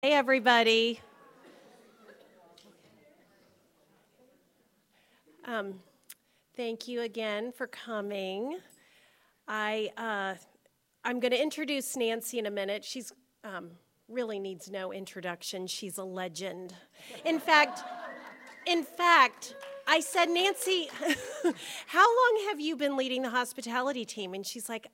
Hey, everybody. Um, Thank you again for coming. I, uh, I'm going to introduce Nancy in a minute. She's really needs no introduction. She's a legend. In fact, in fact, I said, Nancy, how long have you been leading the hospitality team? And she's like,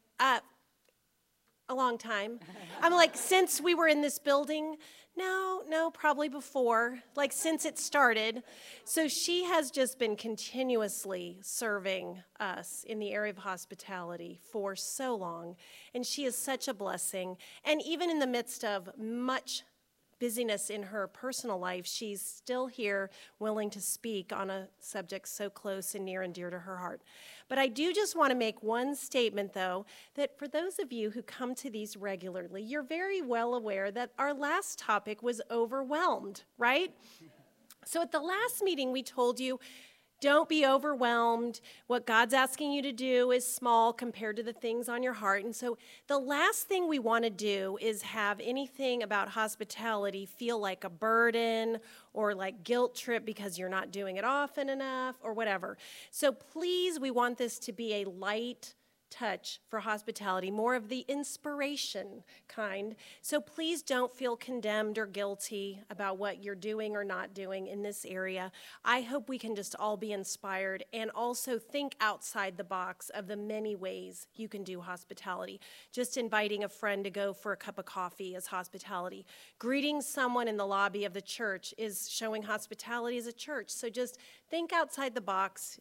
a long time. I'm like, since we were in this building? No, probably before, like since it started. So she has just been continuously serving us in the area of hospitality for so long. And she is such a blessing. And even in the midst of much busyness in her personal life, she's still here willing to speak on a subject so close and near and dear to her heart. But I do just want to make one statement, though, that for those of you who come to these regularly, you're very well aware that our last topic was overwhelmed, right? So at the last meeting, we told you, don't be overwhelmed. What God's asking you to do is small compared to the things on your heart. And so the last thing we want to do is have anything about hospitality feel like a burden or like guilt trip because you're not doing it often enough or whatever. So please, we want this to be a light touch for hospitality, more of the inspiration kind. So please don't feel condemned or guilty about what you're doing or not doing in this area. I hope we can just all be inspired and also think outside the box of the many ways you can do hospitality. Just inviting a friend to go for a cup of coffee is hospitality. Greeting someone in the lobby of the church is showing hospitality as a church. So just think outside the box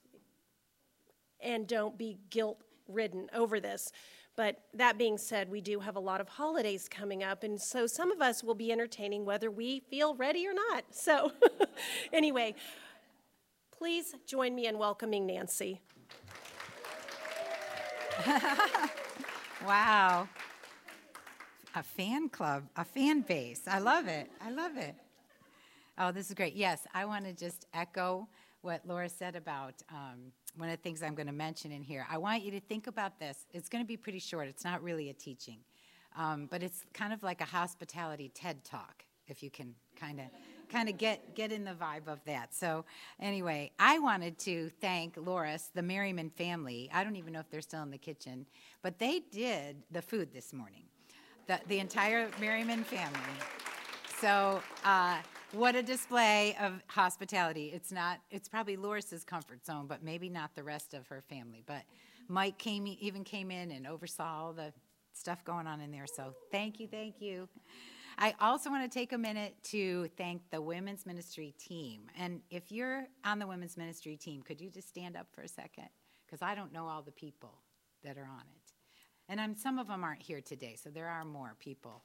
and don't be guilt-ridden over this. But that being said, we do have a lot of holidays coming up, and so some of us will be entertaining whether we feel ready or not. So anyway, please join me in welcoming Nancy. Wow. A fan club, a fan base. I love it. I love it. Oh, this is great. Yes, I want to just echo what Laura said about one of the things I'm going to mention in here. I want you to think about this. It's going to be pretty short. It's not really a teaching, but it's kind of like a hospitality TED Talk, if you can kind of get in the vibe of that. So anyway, I wanted to thank Loris, the Merriman family. I don't even know if they're still in the kitchen, but they did the food this morning, the entire Merriman family. So what a display of hospitality. It's probably Loris's comfort zone, but maybe not the rest of her family. But Mike came in and oversaw all the stuff going on in there. So thank you. I also want to take a minute to thank the women's ministry team. And if you're on the women's ministry team, could you just stand up for a second? Because I don't know all the people that are on it. And some of them aren't here today, so there are more people.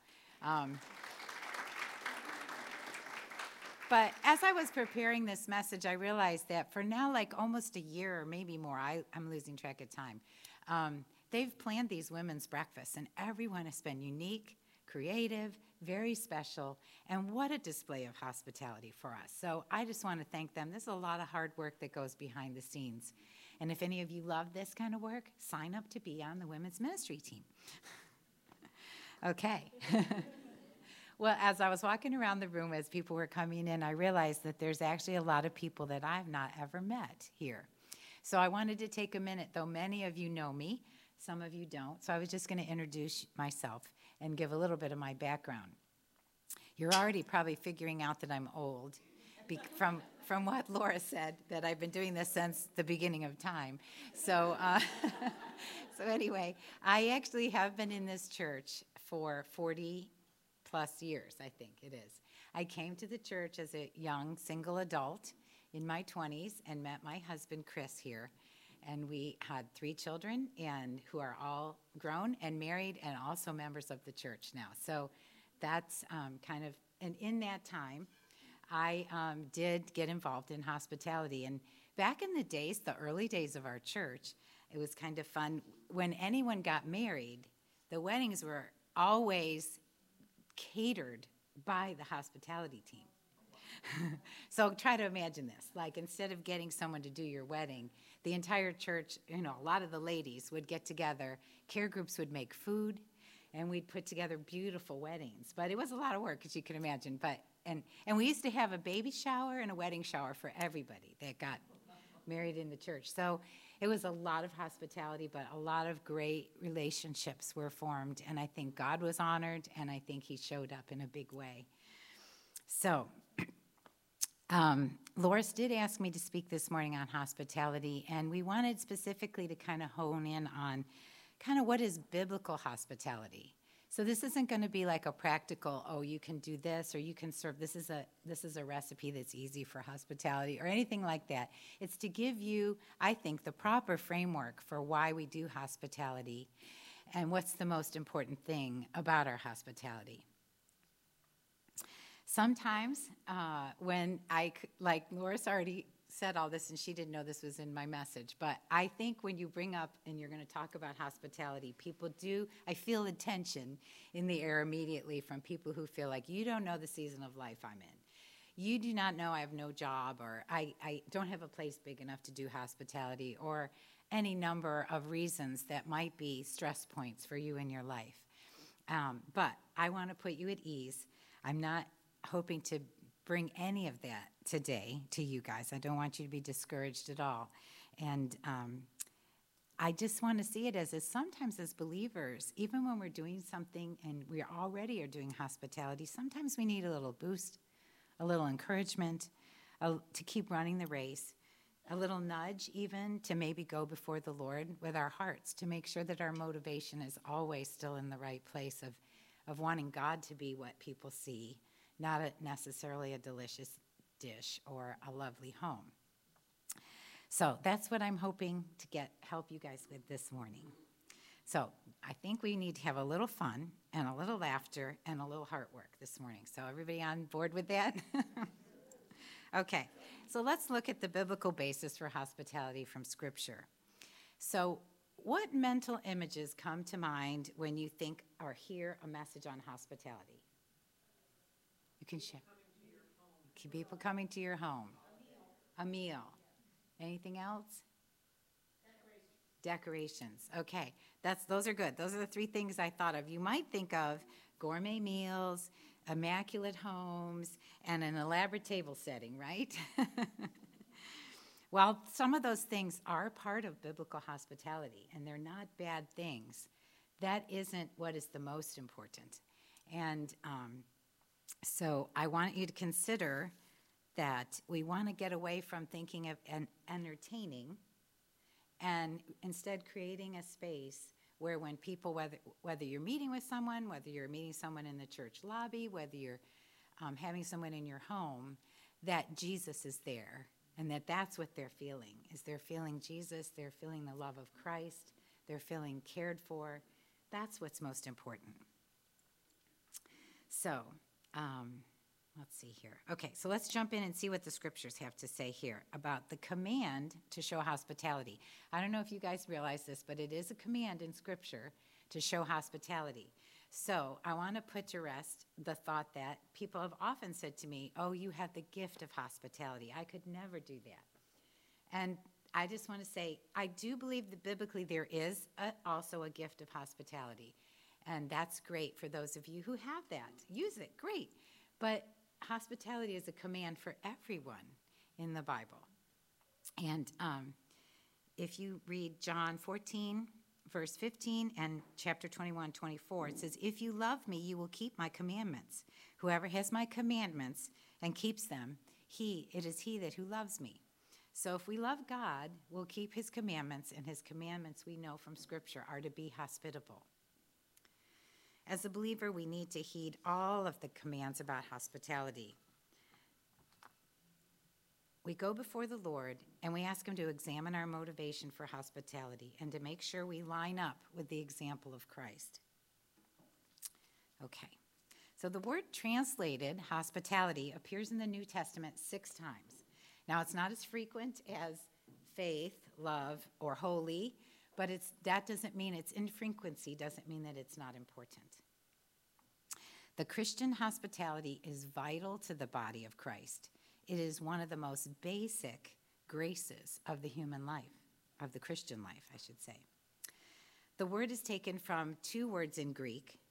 But as I was preparing this message, I realized that for now, like almost a year or maybe more, I'm losing track of time, they've planned these women's breakfasts, and everyone has been unique, creative, very special, and what a display of hospitality for us. So I just want to thank them. There's a lot of hard work that goes behind the scenes. And if any of you love this kind of work, sign up to be on the women's ministry team. Okay. Well, as I was walking around the room as people were coming in, I realized that there's actually a lot of people that I've not ever met here. So I wanted to take a minute, though many of you know me, some of you don't. So I was just going to introduce myself and give a little bit of my background. You're already probably figuring out that I'm old from what Laura said, that I've been doing this since the beginning of time. So, so anyway, I actually have been in this church for 40 plus years, I think it is. I came to the church as a young single adult in my 20s and met my husband, Chris, here. And we had 3 children and who are all grown and married and also members of the church now. So that's and in that time, I did get involved in hospitality. And back in the days, the early days of our church, it was kind of fun. When anyone got married, the weddings were always catered by the hospitality team. So try to imagine this. Like, instead of getting someone to do your wedding, the entire church, a lot of the ladies would get together. Care groups would make food. and we'd put together beautiful weddings. But it was a lot of work, as you can imagine. And we used to have a baby shower and a wedding shower for everybody that got married in the church. So it was a lot of hospitality, but a lot of great relationships were formed. And I think God was honored, and I think he showed up in a big way. So Loris did ask me to speak this morning on hospitality, and we wanted specifically to kind of hone in on kind of what is biblical hospitality. So this isn't going to be like a practical, oh, you can do this or you can serve. This is a recipe that's easy for hospitality or anything like that. It's to give you, I think, the proper framework for why we do hospitality and what's the most important thing about our hospitality. Sometimes when like Loris already said all this, and she didn't know this was in my message, but I think when you bring up and you're going to talk about hospitality, I feel the tension in the air immediately from people who feel like you don't know the season of life I'm in. You do not know I have no job, or I don't have a place big enough to do hospitality, or any number of reasons that might be stress points for you in your life. But I want to put you at ease. I'm not hoping to bring any of that today to you guys. I don't want you to be discouraged at all. And I just want to see it as sometimes as believers, even when we're doing something and we already are doing hospitality, sometimes we need a little boost, a little encouragement to keep running the race, a little nudge even to maybe go before the Lord with our hearts to make sure that our motivation is always still in the right place of wanting God to be what people see, not necessarily a delicious dish or a lovely home. So that's what I'm hoping to help you guys with this morning. So I think we need to have a little fun and a little laughter and a little heart work this morning. So everybody on board with that? Okay, so let's look at the biblical basis for hospitality from Scripture. So what mental images come to mind when you think or hear a message on hospitality? You can share. People coming to your home. A meal. Anything else? Decorations. Okay, those are good. Those are the three things I thought of. You might think of gourmet meals, immaculate homes, and an elaborate table setting, right? Well, some of those things are part of biblical hospitality, and they're not bad things. That isn't what is the most important. And so I want you to consider that we want to get away from thinking of entertaining and instead creating a space where when people, whether you're meeting with someone, whether you're meeting someone in the church lobby, whether you're having someone in your home, that Jesus is there and that's what they're feeling, is they're feeling Jesus, they're feeling the love of Christ, they're feeling cared for. That's what's most important. So, let's see here. Okay, so let's jump in and see what the scriptures have to say here about the command to show hospitality. I don't know if you guys realize this, but it is a command in scripture to show hospitality. So I want to put to rest the thought that people have often said to me, oh, you have the gift of hospitality. I could never do that. And I just want to say, I do believe that biblically there is also a gift of hospitality. And that's great for those of you who have that. Use it, great. But hospitality is a command for everyone in the Bible. And if you read John 14, verse 15, and chapter 21, 24, it says, if you love me, you will keep my commandments. Whoever has my commandments and keeps them, it is he who loves me. So if we love God, we'll keep his commandments, and his commandments we know from Scripture are to be hospitable. As a believer, we need to heed all of the commands about hospitality. We go before the Lord and we ask him to examine our motivation for hospitality and to make sure we line up with the example of Christ. Okay, so the word translated hospitality appears in the New Testament 6 times. Now, it's not as frequent as faith, love, or holy, but that doesn't mean its infrequency doesn't mean that it's not important. The Christian hospitality is vital to the body of Christ. It is one of the most basic graces of the human life, of the Christian life, I should say. The word is taken from 2 words in Greek,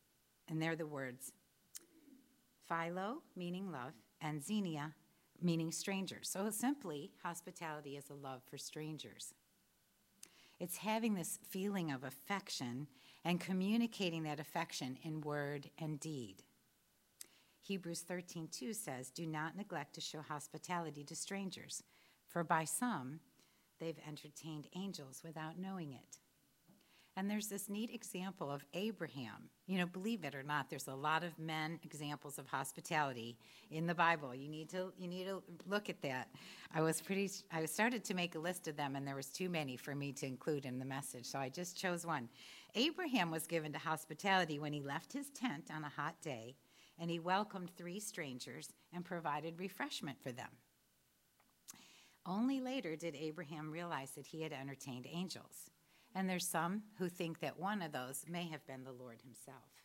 And they're the words philo, meaning love, and xenia, meaning strangers. So simply, hospitality is a love for strangers. It's having this feeling of affection and communicating that affection in word and deed. Hebrews 13:2 says, "Do not neglect to show hospitality to strangers, for by some they've entertained angels without knowing it." And there's this neat example of Abraham. You know, believe it or not, there's a lot of men examples of hospitality in the Bible. You need to look at that. I started to make a list of them, and there was too many for me to include in the message, so I just chose one. Abraham was given to hospitality when he left his tent on a hot day, and he welcomed 3 strangers and provided refreshment for them. Only later did Abraham realize that he had entertained angels. And there's some who think that one of those may have been the Lord himself.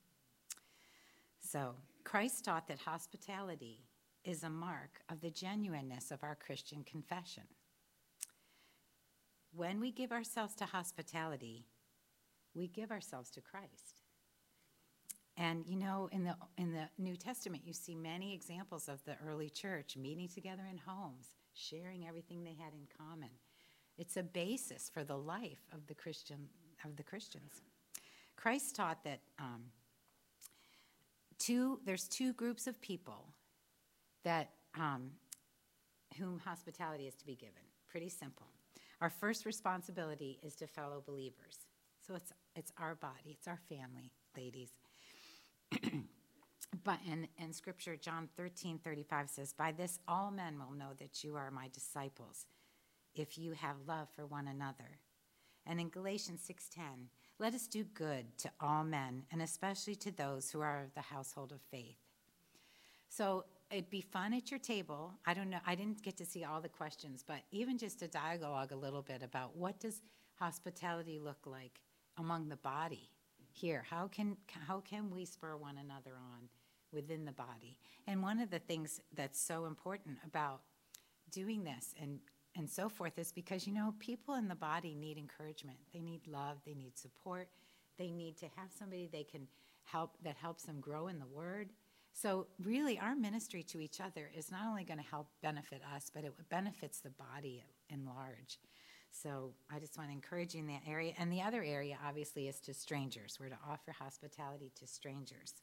So, Christ taught that hospitality is a mark of the genuineness of our Christian confession. When we give ourselves to hospitality, we give ourselves to Christ. And you know, in the New Testament, you see many examples of the early church meeting together in homes, sharing everything they had in common. It's a basis for the life of the Christians. Christ taught that there's 2 groups of people that whom hospitality is to be given. Pretty simple. Our first responsibility is to fellow believers. So it's our body, it's our family, ladies. But in Scripture, John 13:35 says, "By this all men will know that you are my disciples, if you have love for one another." And in Galatians 6:10, "Let us do good to all men, and especially to those who are of the household of faith." So it'd be fun at your table. I don't know, I didn't get to see all the questions, but even just a dialogue a little bit about what does hospitality look like among the body here? How can we spur one another on within the body? And one of the things that's so important about doing this and so forth is because, you know, people in the body need encouragement. They need love. They need support. They need to have somebody they can help that helps them grow in the Word. So really, our ministry to each other is not only going to help benefit us, but it benefits the body in large. So I just want to encourage you in that area. And the other area, obviously, is to strangers. We're to offer hospitality to strangers.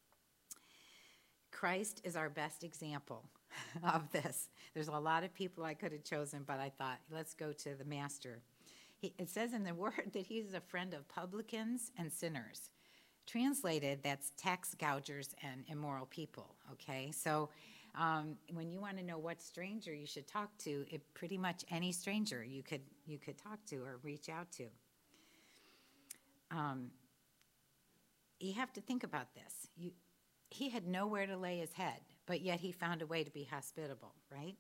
Christ is our best example of this. There's a lot of people I could have chosen, but I thought, let's go to the Master. It says in the Word that he's a friend of publicans and sinners. Translated, that's tax gougers and immoral people, okay? So when you want to know what stranger you should talk to, pretty much any stranger you could talk to or reach out to. You have to think about this. He had nowhere to lay his head, but yet he found a way to be hospitable, right?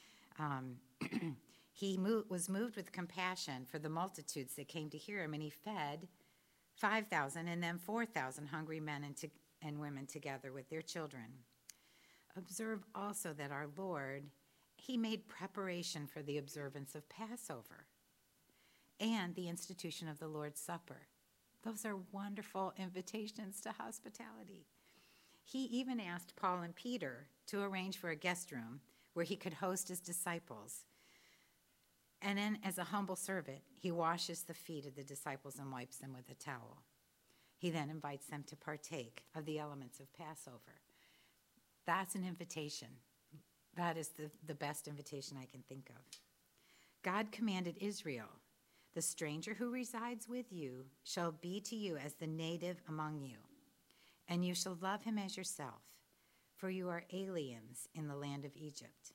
He was moved with compassion for the multitudes that came to hear him, and he fed 5,000 and then 4,000 hungry men and women together with their children. Observe also that our Lord, he made preparation for the observance of Passover and the institution of the Lord's Supper. Those are wonderful invitations to hospitality. He even asked Paul and Peter to arrange for a guest room where he could host his disciples. And then, as a humble servant, he washes the feet of the disciples and wipes them with a towel. He then invites them to partake of the elements of Passover. That's an invitation. That is the best invitation I can think of. God commanded Israel, "The stranger who resides with you shall be to you as the native among you, and you shall love him as yourself, for you are aliens in the land of Egypt."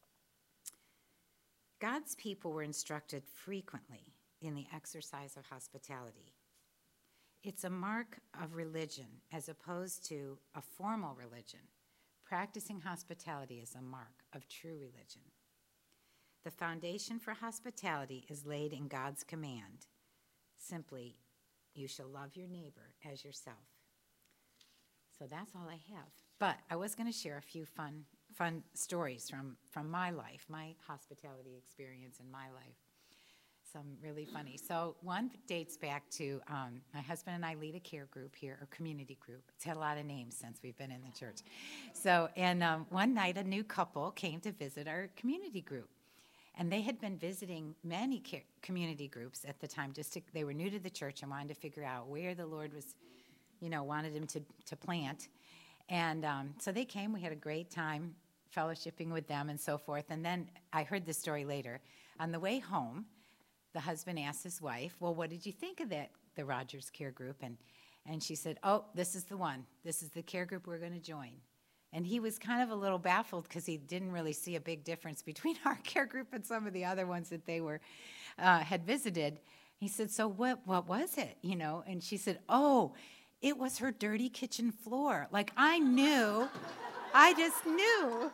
God's people were instructed frequently in the exercise of hospitality. It's a mark of religion as opposed to a formal religion. Practicing hospitality is a mark of true religion. The foundation for hospitality is laid in God's command. Simply, you shall love your neighbor as yourself. So that's all I have. But I was going to share a few fun stories from my life, my hospitality experience in my life. some really funny. So one dates back to my husband and I lead a care group here, or community group. It's had a lot of names since we've been in the church. So, and one night a new couple came to visit our community group. And they had been visiting many community groups at the time. They were new to the church and wanted to figure out where the Lord was, wanted them to plant. And so they came. We had a great time fellowshipping with them and so forth. And then I heard this story later. On the way home, the husband asked his wife, well, what did you think of the Rogers Care Group? And she said, oh, this is the one. This is the care group we're going to join. And he was kind of a little baffled because he didn't really see a big difference between our care group and some of the other ones that they had visited. He said, so what was it, And she said, oh, it was her dirty kitchen floor. Like, I just knew.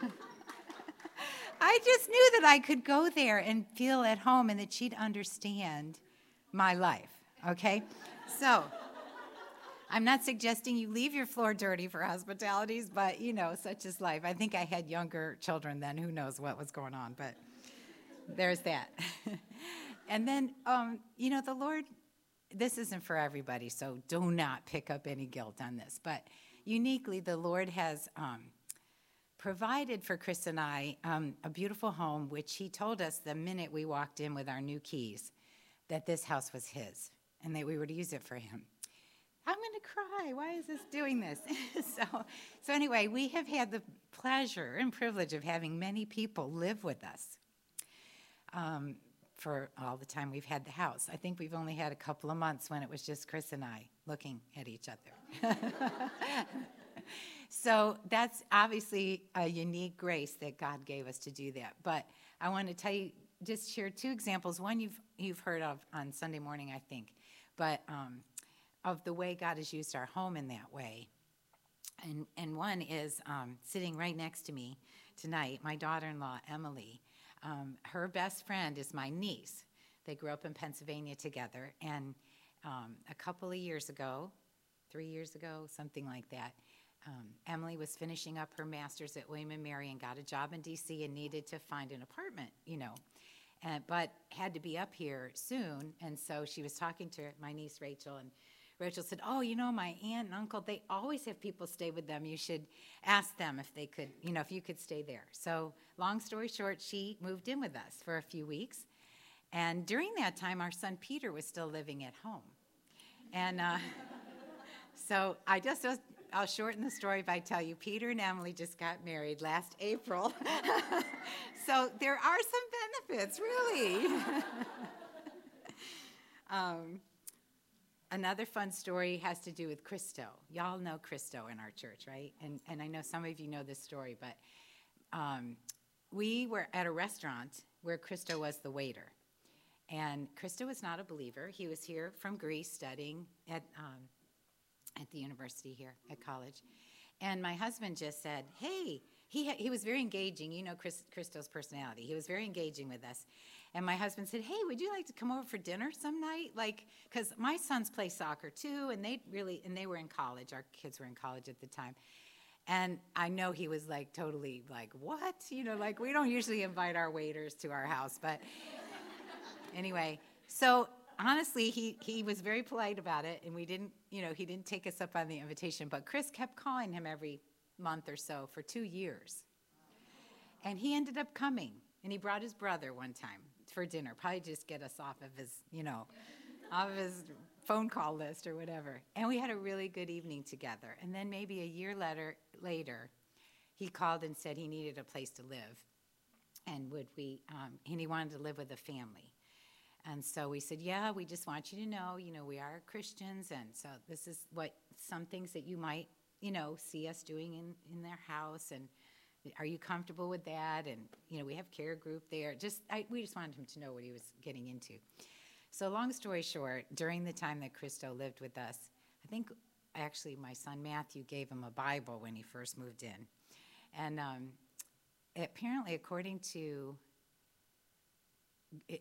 I just knew that I could go there and feel at home and that she'd understand my life, okay? So I'm not suggesting you leave your floor dirty for hospitalities, but, such is life. I think I had younger children then. Who knows what was going on, but there's that. And then, the Lord, this isn't for everybody, so do not pick up any guilt on this. But uniquely, the Lord has provided for Chris and I a beautiful home, which he told us the minute we walked in with our new keys, that this house was his and that we were to use it for him. I'm going to cry. Why is this doing this? So anyway, we have had the pleasure and privilege of having many people live with us for all the time we've had the house. I think we've only had a couple of months when it was just Chris and I looking at each other. So that's obviously a unique grace that God gave us to do that. But I want to tell you, just share two examples. One you've heard of on Sunday morning, I think, but of the way God has used our home in that way. And one is sitting right next to me tonight, my daughter-in-law, Emily. Her best friend is my niece. They grew up in Pennsylvania together. And a couple of years ago, 3 years ago, something like that, Emily was finishing up her master's at William & Mary and got a job in D.C. and needed to find an apartment, but had to be up here soon. And so she was talking to my niece, Rachel, and Rachel said, oh, my aunt and uncle, they always have people stay with them. You should ask them if they could, if you could stay there. So long story short, she moved in with us for a few weeks. And during that time, our son Peter was still living at home. And so I'll shorten the story by telling you, Peter and Emily just got married last April. So there are some benefits, really. Another fun story has to do with Christo. Y'all know Christo in our church, right? And I know some of you know this story, but we were at a restaurant where Christo was the waiter. And Christo was not a believer. He was here from Greece studying at the university here at college. And my husband just said, hey, he was very engaging. Christo's personality. He was very engaging with us. And my husband said, hey, would you like to come over for dinner some night? Because my sons play soccer too, and they were in college. Our kids were in college at the time. And I know he was totally what? We don't usually invite our waiters to our house. But anyway, so honestly, he was very polite about it, and he didn't take us up on the invitation. But Chris kept calling him every month or so for 2 years. And he ended up coming, and he brought his brother one time for dinner, probably just get us off of his phone call list or whatever. And we had a really good evening together. And then maybe a year later, he called and said he needed a place to live, and and he wanted to live with a family. And so we said, yeah, we just want you to know, we are Christians, and so this is some things that you might, see us doing in their house, and are you comfortable with that? And, we have care group there. We just wanted him to know what he was getting into. So long story short, during the time that Christo lived with us, I think actually my son Matthew gave him a Bible when he first moved in. And apparently, according to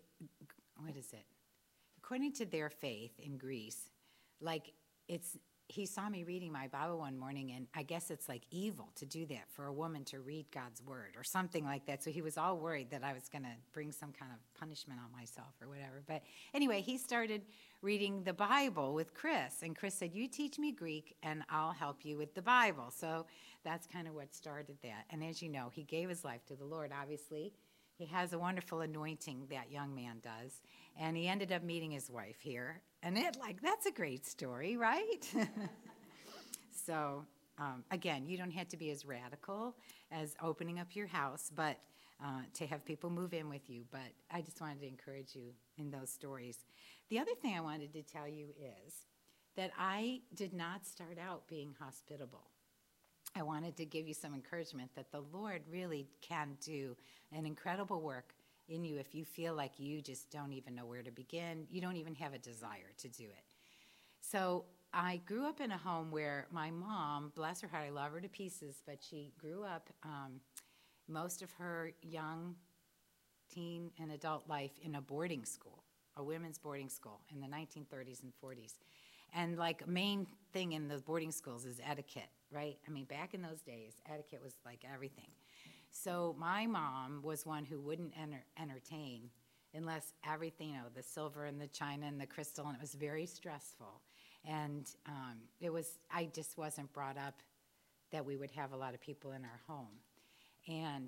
according to their faith in Greece, he saw me reading my Bible one morning, and I guess it's like evil to do that for a woman to read God's word or something like that. So he was all worried that I was going to bring some kind of punishment on myself or whatever. But anyway, he started reading the Bible with Chris, and Chris said, "You teach me Greek, and I'll help you with the Bible." So that's kind of what started that. And as you know, he gave his life to the Lord, obviously. He has a wonderful anointing, that young man does. And he ended up meeting his wife here. And that's a great story, right? So, again, you don't have to be as radical as opening up your house, but to have people move in with you. But I just wanted to encourage you in those stories. The other thing I wanted to tell you is that I did not start out being hospitable. I wanted to give you some encouragement that the Lord really can do an incredible work in you if you feel like you just don't even know where to begin. You don't even have a desire to do it. So I grew up in a home where my mom, bless her heart, I love her to pieces, but she grew up most of her young teen and adult life in a boarding school, a women's boarding school in the 1930s and 40s. And like main thing in the boarding schools is etiquette, right? I mean, back in those days, etiquette was like everything. So my mom was one who wouldn't entertain unless everything, the silver and the china and the crystal, and it was very stressful. And I just wasn't brought up that we would have a lot of people in our home. And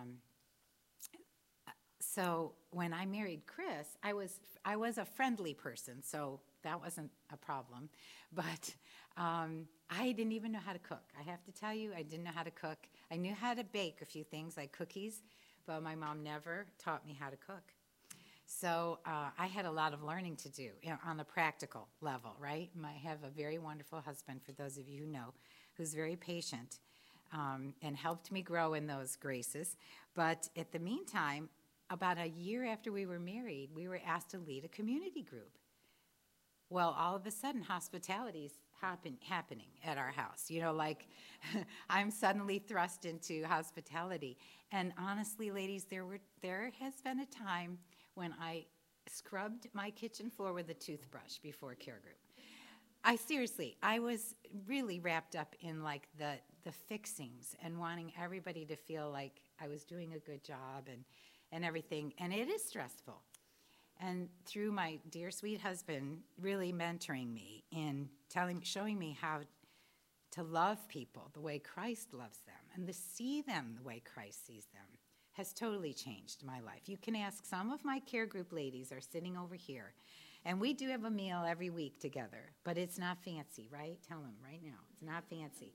so when I married Chris, I was a friendly person, so that wasn't a problem. But I didn't even know how to cook. I have to tell you, I didn't know how to cook. I knew how to bake a few things like cookies, but my mom never taught me how to cook. So I had a lot of learning to do on a practical level, right? I have a very wonderful husband, for those of you who know, who's very patient and helped me grow in those graces. But at the meantime, about a year after we were married, we were asked to lead a community group. Well, all of a sudden, hospitality's happening at our house. I'm suddenly thrust into hospitality. And honestly, ladies, there has been a time when I scrubbed my kitchen floor with a toothbrush before care group. I was really wrapped up in the fixings and wanting everybody to feel like I was doing a good job and everything. And it is stressful. And through my dear sweet husband really mentoring me in showing me how to love people the way Christ loves them and to see them the way Christ sees them has totally changed my life. You can ask some of my care group ladies are sitting over here, and we do have a meal every week together, but it's not fancy, right? Tell them right now, it's not fancy.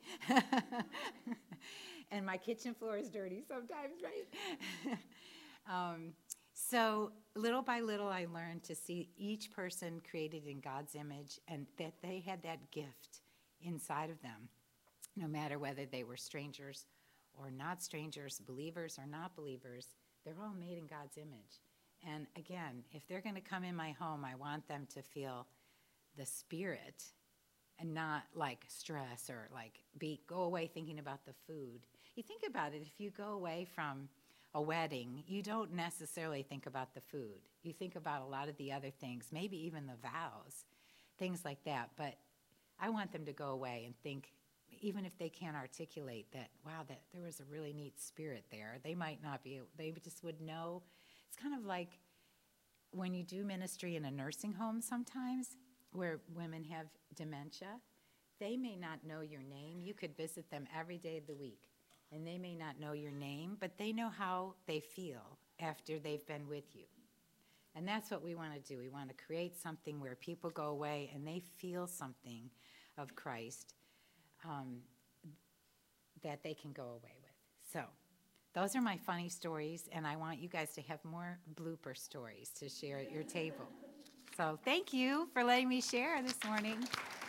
And my kitchen floor is dirty sometimes, right? So little by little, I learned to see each person created in God's image and that they had that gift inside of them, no matter whether they were strangers or not strangers, believers or not believers, they're all made in God's image. And again, if they're going to come in my home, I want them to feel the Spirit and not like stress or go away thinking about the food. You think about it, if you go away from a wedding, you don't necessarily think about the food. You think about a lot of the other things, maybe even the vows, things like that. But I want them to go away and think, even if they can't articulate that, wow, that there was a really neat spirit there. They might not be, they just would know. It's kind of like when you do ministry in a nursing home sometimes, where women have dementia, they may not know your name. You could visit them every day of the week. And they may not know your name, but they know how they feel after they've been with you. And that's what we want to do. We want to create something where people go away and they feel something of Christ that they can go away with. So those are my funny stories, and I want you guys to have more blooper stories to share at your table. So thank you for letting me share this morning.